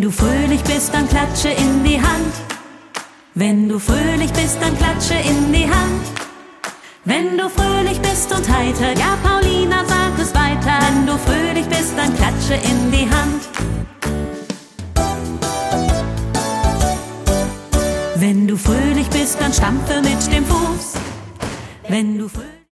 du fröhlich bist, dann klatsche in die Hand. Wenn du fröhlich bist, dann klatsche in die Hand. Wenn du fröhlich bist und heiter, ja Paulina, sag es weiter. Wenn du fröhlich bist, dann klatsche in die Hand. Wenn du fröhlich bist, dann stampfe mit dem Fuß. Wenn du fröhlich